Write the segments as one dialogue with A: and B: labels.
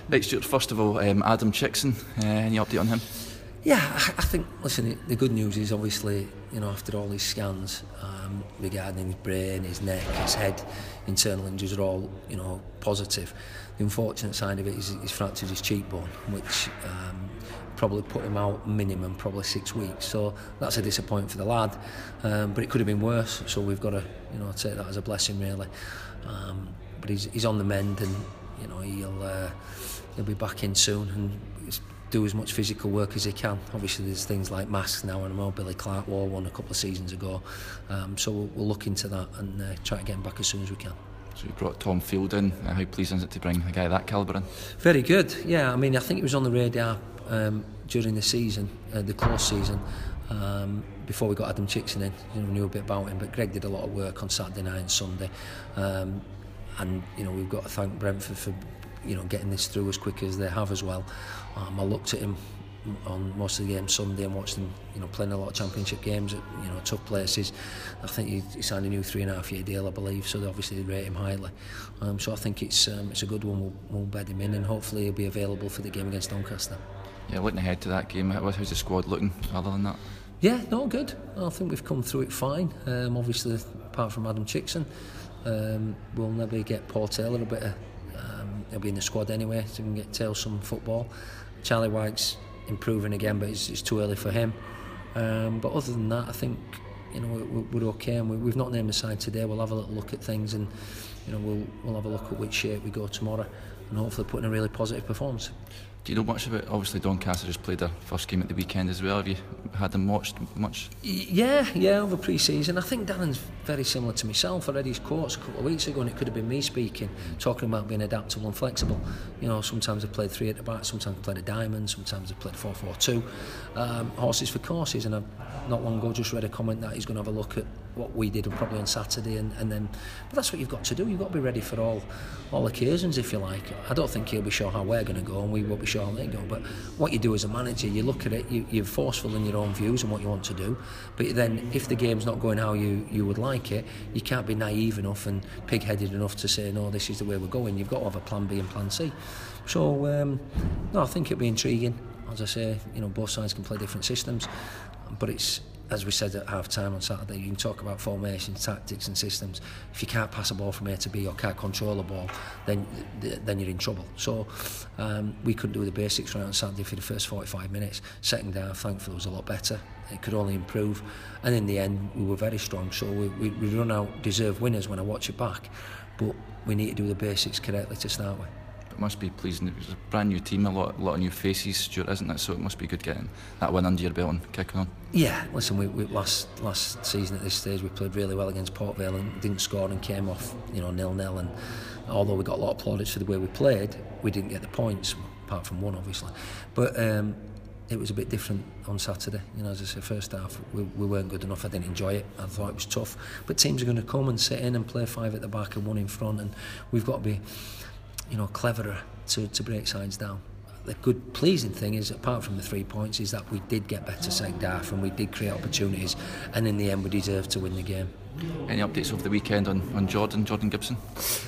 A: Right, Stuart, first of all, Adam Chickson, any update on him?
B: Yeah, I think, listen, the good news is obviously, after all these scans regarding his brain, his neck, his head, internal injuries are all, positive. The unfortunate side of it is he's fractured his cheekbone, which probably put him out minimum probably 6 weeks. So that's a disappointment for the lad, but it could have been worse. So we've got to, take that as a blessing really. But he's on the mend, and he'll be back in soon and do as much physical work as he can. Obviously there's things like masks now, and I know Billy Clark wore one a couple of seasons ago, so we'll look into that and try to get him back as soon as we can.
A: So you brought Tom Field in. How pleasing is it to bring a guy of that calibre in?
B: Very good, yeah. I mean, I think it was on the radar during the season, the close season, before we got Adam Chickson in. We knew a bit about him, but Greg did a lot of work on Saturday night and Sunday, and we've got to thank Brentford for getting this through as quick as they have as well. I looked at him on most of the games Sunday and watched him playing a lot of championship games at tough places. I think he signed a new 3.5-year deal, I believe, so they obviously rate him highly. So I think it's a good one. We'll bed him in, and hopefully he'll be available for the game against Doncaster.
A: Yeah, looking ahead to that game, how's the squad looking other than that?
B: Yeah, no, good. I think we've come through it fine. Obviously, apart from Adam Chickson, we'll maybe get Paul Taylor a bit of... he'll be in the squad anyway, so we can get Taylor some football. Charlie White's improving again, but it's too early for him. But other than that, I think we're okay, and we've not named the side today. We'll have a little look at things, and we'll have a look at which shape we go tomorrow, and hopefully put in a really positive performance.
A: Do you know much about, obviously Doncaster just played their first game at the weekend as well. Have you had them watched much?
B: Yeah, over pre-season. I think Darren's very similar to myself. I read his quotes a couple of weeks ago, and it could have been me speaking, talking about being adaptable and flexible. Sometimes I've played 3 at the back, sometimes I've played a diamond, sometimes I've played 4-4-2. Horses for courses, and I've not long ago just read a comment that he's going to have a look at what we did probably on Saturday, and then, but that's what you've got to do. You've got to be ready for all occasions, if you like. I don't think he'll be sure how we're going to go, and we won't be sure how they go, but what you do as a manager, you look at it, you're forceful in your own views and what you want to do, but then if the game's not going how you would like it, you can't be naive enough and pig-headed enough to say, no, this is the way we're going. You've got to have a plan B and plan C. So no, I think it'll be intriguing. As I say, both sides can play different systems, but it's, as we said at half-time on Saturday, you can talk about formations, tactics and systems. If you can't pass a ball from A to B or can't control a ball, then you're in trouble. So we couldn't do the basics right on Saturday for the first 45 minutes. Second half, thankfully, was a lot better. It could only improve. And in the end, we were very strong. So we run out deserved winners when I watch it back. But we need to do the basics correctly to start with.
A: It must be pleasing. It was a brand new team, a lot of new faces, Stuart, isn't it? So it must be good getting that win under your belt and kicking on.
B: Yeah, listen, we last season at this stage we played really well against Port Vale and didn't score and came off 0-0, and although we got a lot of plaudits for the way we played, we didn't get the points, apart from one obviously. But it was a bit different on Saturday. As I said, first half we weren't good enough. I didn't enjoy it. I thought it was tough. But teams are going to come and sit in and play 5 at the back and 1 in front, and we've got to be cleverer to break sides down. The good pleasing thing is, apart from the 3 points, is that we did get better second half and we did create opportunities, and in the end we deserved to win the game.
A: Any updates over the weekend on Jordan Gibson?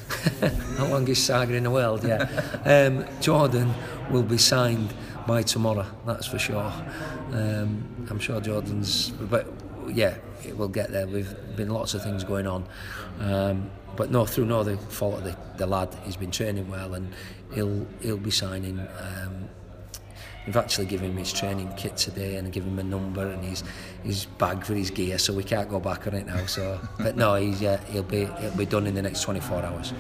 B: The longest saga in the world, yeah. Jordan will be signed by tomorrow, that's for sure. I'm sure Jordan's, but yeah, it will get there. We've been lots of things going on, but no, through no other fault of the lad, he's been training well, and he'll be signing. We've actually given him his training kit today and given him a number and his bag for his gear, so we can't go back on it now. So, but no, he'll be done in the next 24 hours.